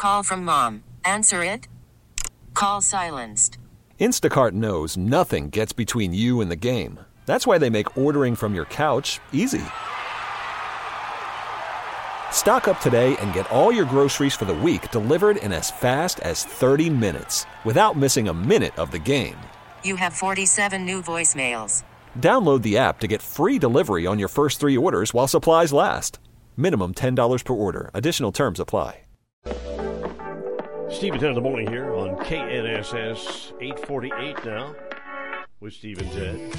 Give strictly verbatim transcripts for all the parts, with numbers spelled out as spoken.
Call from mom. Answer it. Call silenced. Instacart knows nothing gets between you and the game. That's why they make ordering from your couch easy. Stock up today and get all your groceries for the week delivered in as fast as thirty minutes without missing a minute of the game. You have forty-seven new voicemails. Download the app to get free delivery on your first three orders while supplies last. Minimum ten dollars per order. Additional terms apply. Steve and Ted in the morning here on K N S S eight forty-eight now with Steve and Ted.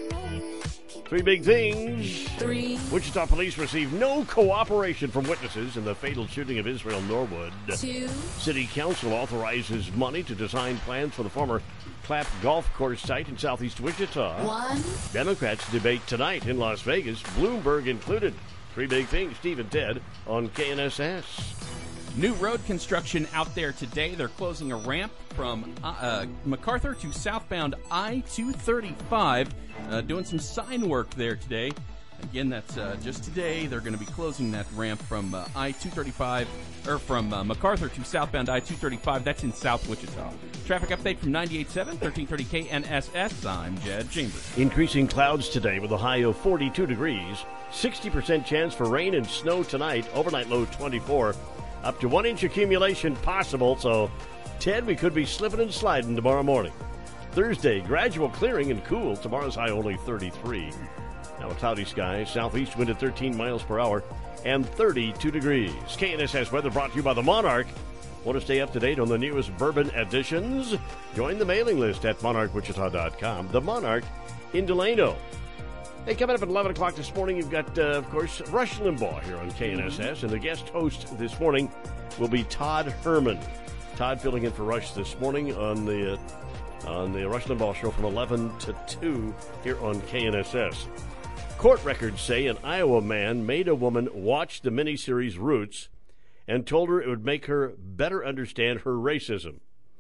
Three big things. Three. Wichita police received no cooperation from witnesses in the fatal shooting of Israel Norwood. Two. City Council authorizes money to design plans for the former Clapp Golf Course site in southeast Wichita. One. Democrats debate tonight in Las Vegas, Bloomberg included. Three big things, Steve and Ted on K N S S. New road construction out there today. They're closing a ramp from uh, uh, MacArthur to southbound I two thirty-five. Uh, doing some sign work there today. Again, that's uh, just today. They're going to be closing that ramp from uh, I two thirty-five, or from uh, MacArthur to southbound I two thirty-five. That's in South Wichita. Traffic update from ninety-eight point seven, thirteen thirty K N S S. I'm Jed Chambers. Increasing clouds today with a high of forty-two degrees. sixty percent chance for rain and snow tonight. Overnight low twenty-four. Up to one inch accumulation possible, so, Ted, we could be slipping and sliding tomorrow morning. Thursday, gradual clearing and cool. Tomorrow's high only thirty-three. Now a cloudy sky, southeast wind at thirteen miles per hour, and thirty-two degrees. K N S S weather brought to you by the Monarch. Want to stay up to date on the newest bourbon additions? Join the mailing list at monarch wichita dot com. The Monarch in Delano. Hey, coming up at eleven o'clock this morning, you've got, uh, of course, Rush Limbaugh here on K N S S, and the guest host this morning will be Todd Herman. Todd filling in for Rush this morning on the uh, on the Rush Limbaugh show from eleven to two here on K N S S. Court records say an Iowa man made a woman watch the miniseries Roots and told her it would make her better understand her racism.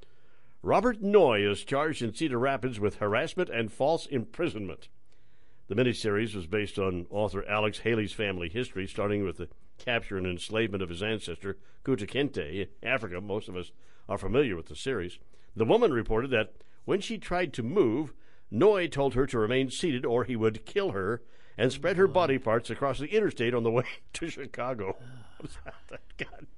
Robert Noy is charged in Cedar Rapids with harassment and false imprisonment. The miniseries was based on author Alex Haley's family history, starting with the capture and enslavement of his ancestor, Kunta Kinte, in Africa. Most of us are familiar with the series. The woman reported that when she tried to move, Noy told her to remain seated or he would kill her and spread her body parts across the interstate on the way to Chicago. God.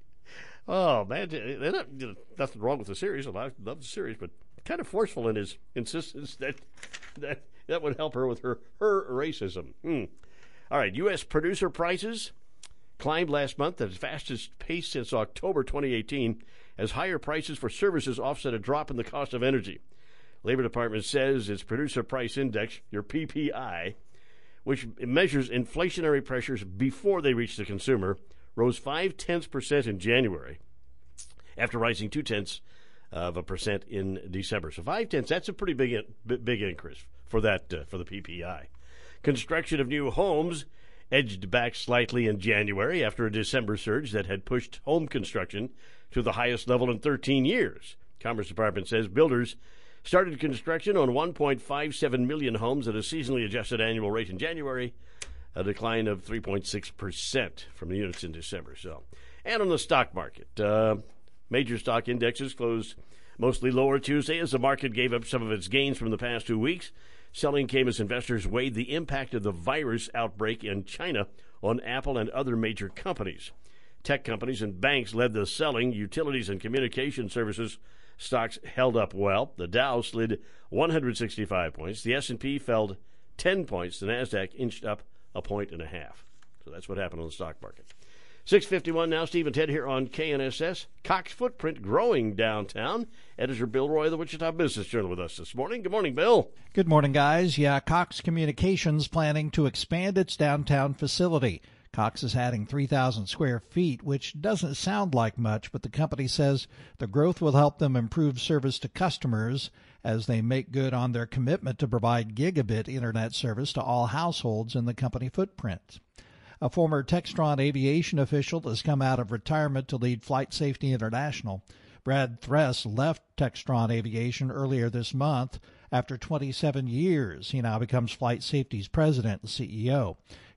Oh, man. Not, you know, nothing wrong with the series. I love the series, but kind of forceful in his insistence that that, that would help her with her, her racism. Hmm. All right, U S producer prices climbed last month at its fastest pace since October twenty eighteen as higher prices for services offset a drop in the cost of energy. Labor Department says its producer price index, your P P I, which measures inflationary pressures before they reach the consumer, rose five-tenths percent in January after rising two-tenths of a percent in December. So five-tenths, that's a pretty big big increase for that uh, for the P P I. Construction of new homes edged back slightly in January after a December surge that had pushed home construction to the highest level in thirteen years. Commerce Department says builders started construction on one point five seven million homes at a seasonally adjusted annual rate in January, a decline of three point six percent from the units in December. So, and on the stock market, uh, major stock indexes closed mostly lower Tuesday as the market gave up some of its gains from the past two weeks. Selling came as investors weighed the impact of the virus outbreak in China on Apple and other major companies. Tech companies and banks led the selling. Utilities and communication services stocks held up well. The Dow slid one hundred sixty-five points. The S and P fell ten points. The NASDAQ inched up a point and a half. So that's what happened on the stock market. six fifty-one now. Steve and Ted here on K N S S. Cox footprint growing downtown. Editor Bill Roy of the Wichita Business Journal with us this morning. Good morning, Bill. Good morning, guys. Yeah, Cox Communications planning to expand its downtown facility. Cox is adding three thousand square feet, which doesn't sound like much, but the company says the growth will help them improve service to customers as they make good on their commitment to provide gigabit internet service to all households in the company footprint. A former Textron aviation official has come out of retirement to lead Flight Safety International. Brad Thress left Textron Aviation earlier this month. After twenty-seven years, he now becomes Flight Safety's president and C E O.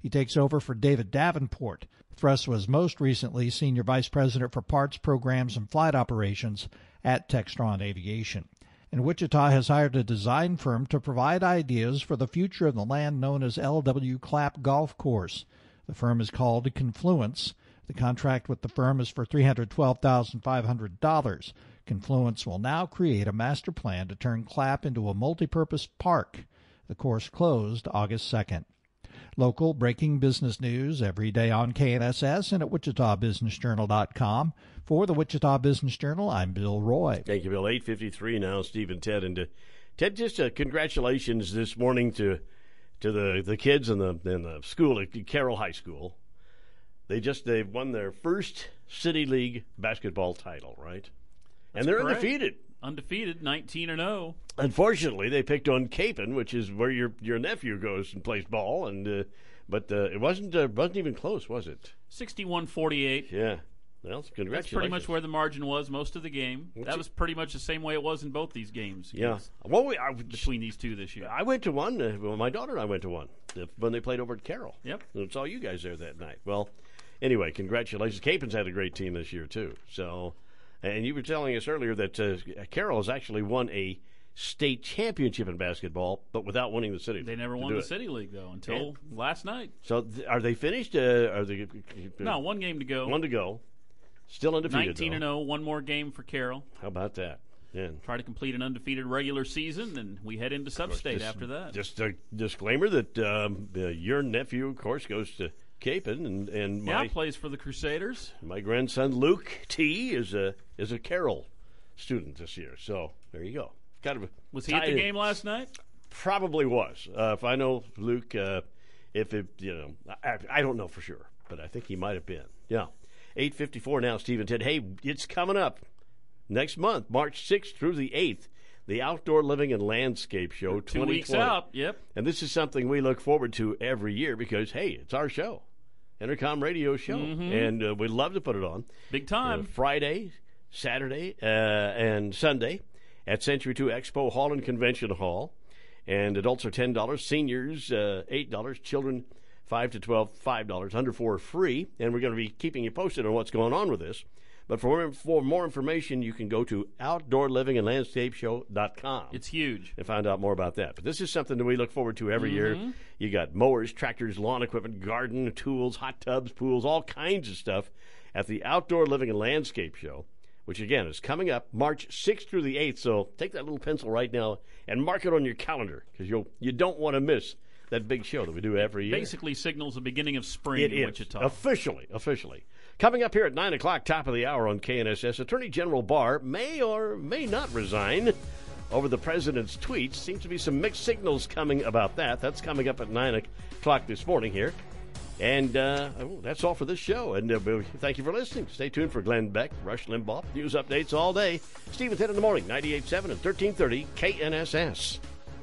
He takes over for David Davenport. Thrust was most recently Senior Vice President for Parts, Programs, and Flight Operations at Textron Aviation. And Wichita has hired a design firm to provide ideas for the future of the land known as L W Clapp Golf Course. The firm is called Confluence. The contract with the firm is for three hundred twelve thousand five hundred dollars. Confluence will now create a master plan to turn Clapp into a multipurpose park. The course closed August second. Local breaking business news every day on K N S S and at Wichita Business Journal dot com. For the Wichita Business Journal, I'm Bill Roy. Thank you, Bill. eight fifty-three now, Steve and Ted. And uh, Ted, just uh, congratulations this morning to to the, the kids in the in the school at Carroll High School. They just they've won their first City League basketball title, right? That's and they're correct. undefeated. Undefeated, nineteen and oh. Unfortunately, they picked on Capon, which is where your your nephew goes and plays ball, and uh, but uh, it wasn't uh, wasn't even close, was it? sixty-one forty-eight. Yeah. Well, congratulations. That's pretty much where the margin was most of the game. That was pretty much the same way it was in both these games. Yeah. Well, we, I, between these two this year. I went to one. Uh, well, my daughter and I went to one uh, when they played over at Carroll. Yep. And saw you guys there that night. Well, anyway, congratulations. Capon's had a great team this year too. So, and you were telling us earlier that uh, Carroll has actually won a state championship in basketball, but without winning the city league. They never won the it. City League though until and, last night. So, th- are they finished? Uh, are they? Uh, no, one game to go. One to go. Still undefeated. nineteen and oh. One more game for Carroll. How about that? Yeah. Try to complete an undefeated regular season, and we head into Sub-State just, after that. Just a disclaimer that um, uh, your nephew, of course, goes to Capon, and and my yeah, plays for the Crusaders. My grandson Luke T is a is a Carroll student this year. So there you go. Kind of a was he at the game last night? Probably was. Uh, if I know Luke, uh, if it you know, I, I don't know for sure, but I think he might have been. Yeah. eight fifty-four now, Steve and Ted. Hey, it's coming up next month, March sixth through the eighth, the Outdoor Living and Landscape Show Two twenty twenty. weeks out, yep. And this is something we look forward to every year because, hey, it's our show, Intercom Radio show, mm-hmm. and uh, we love to put it on. Big time. Uh, Friday, Saturday, uh, and Sunday at Century two Expo Hall and Convention Hall. And adults are ten dollars, seniors uh, eight dollars, children five to twelve, five dollars, under four free, and we're going to be keeping you posted on what's going on with this. But for, for more information, you can go to outdoor living and landscape show dot com. It's huge. And find out more about that. But this is something that we look forward to every mm-hmm. year. You got mowers, tractors, lawn equipment, garden tools, hot tubs, pools, all kinds of stuff at the Outdoor Living and Landscape Show, which, again, is coming up March sixth through the eighth. So take that little pencil right now and mark it on your calendar because you you don't want to miss that big show that we do every year. Basically signals the beginning of spring it in is. Wichita. Officially, officially. Coming up here at nine o'clock, top of the hour on K N S S, Attorney General Barr may or may not resign over the president's tweets. Seems to be some mixed signals coming about that. That's coming up at nine o'clock this morning here. And uh, oh, that's all for this show. And uh, thank you for listening. Stay tuned for Glenn Beck, Rush Limbaugh, news updates all day. Steve and Ted in the morning, ninety-eight point seven and thirteen thirty K N S S.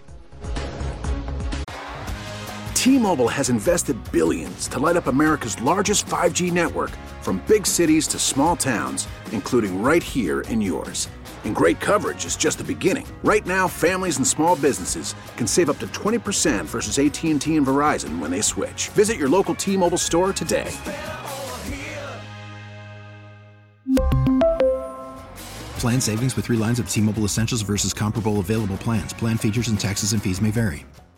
T-Mobile has invested billions to light up America's largest five G network, from big cities to small towns, including right here in yours. And great coverage is just the beginning. Right now, families and small businesses can save up to twenty percent versus A T and T and Verizon when they switch. Visit your local T-Mobile store today. Plan savings with three lines of T-Mobile Essentials versus comparable available plans. Plan features and taxes and fees may vary.